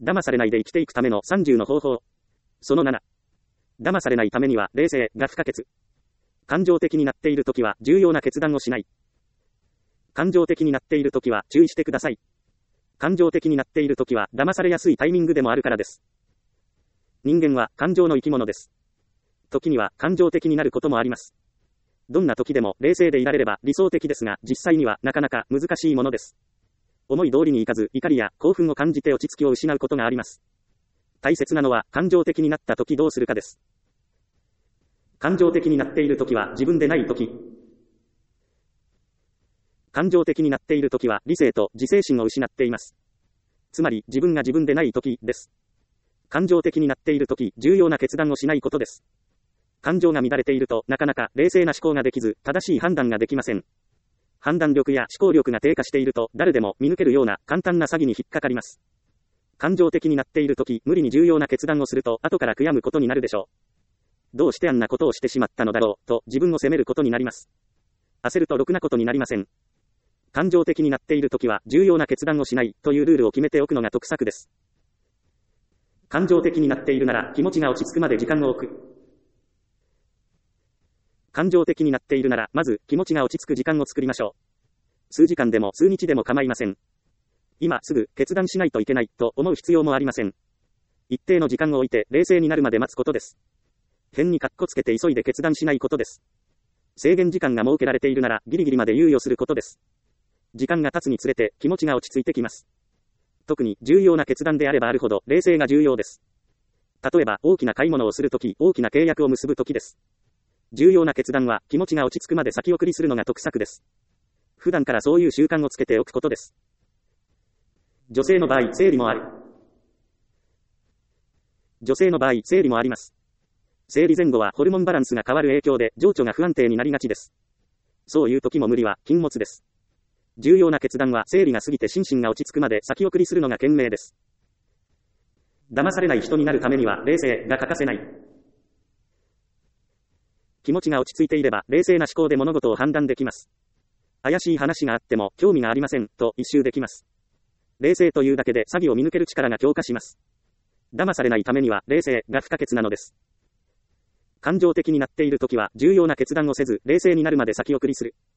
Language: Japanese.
騙されないで生きていくための30の方法。その7。騙されないためには冷静が不可欠。感情的になっているときは重要な決断をしない。感情的になっているときは注意してください。感情的になっているときは騙されやすいタイミングでもあるからです。人間は感情の生き物です。時には感情的になることもあります。どんな時でも冷静でいられれば理想的ですが、実際にはなかなか難しいものです。思い通りにいかず、怒りや興奮を感じて落ち着きを失うことがあります。大切なのは感情的になった時どうするかです。感情的になっている時は自分でない時。感情的になっている時は理性と自制心を失っています。つまり自分が自分でない時です。感情的になっている時、重要な決断をしないことです。感情が乱れているとなかなか冷静な思考ができず、正しい判断ができません。判断力や思考力が低下していると誰でも見抜けるような簡単な詐欺に引っかかります。感情的になっている時、無理に重要な決断をすると後から悔やむことになるでしょう。どうしてあんなことをしてしまったのだろうと自分を責めることになります。焦るとろくなことになりません。感情的になっている時は重要な決断をしないというルールを決めておくのが得策です。感情的になっているなら気持ちが落ち着くまで時間を置く。感情的になっているならまず気持ちが落ち着く時間を作りましょう。数時間でも数日でも構いません。今すぐ決断しないといけないと思う必要もありません。一定の時間を置いて冷静になるまで待つことです。変にカッコつけて急いで決断しないことです。制限時間が設けられているならギリギリまで猶予することです。時間が経つにつれて気持ちが落ち着いてきます。特に重要な決断であればあるほど冷静が重要です。例えば大きな買い物をするとき、大きな契約を結ぶときです。重要な決断は気持ちが落ち着くまで先送りするのが得策です。普段からそういう習慣をつけておくことです。女性の場合、生理もある。女性の場合、生理もあります。生理前後はホルモンバランスが変わる影響で情緒が不安定になりがちです。そういう時も無理は禁物です。重要な決断は生理が過ぎて心身が落ち着くまで先送りするのが賢明です。騙されない人になるためには冷静が欠かせない。気持ちが落ち着いていれば冷静な思考で物事を判断できます。怪しい話があっても興味がありませんと一蹴できます。冷静というだけで詐欺を見抜ける力が強化します。騙されないためには冷静が不可欠なのです。感情的になっているときは重要な決断をせず冷静になるまで先送りする。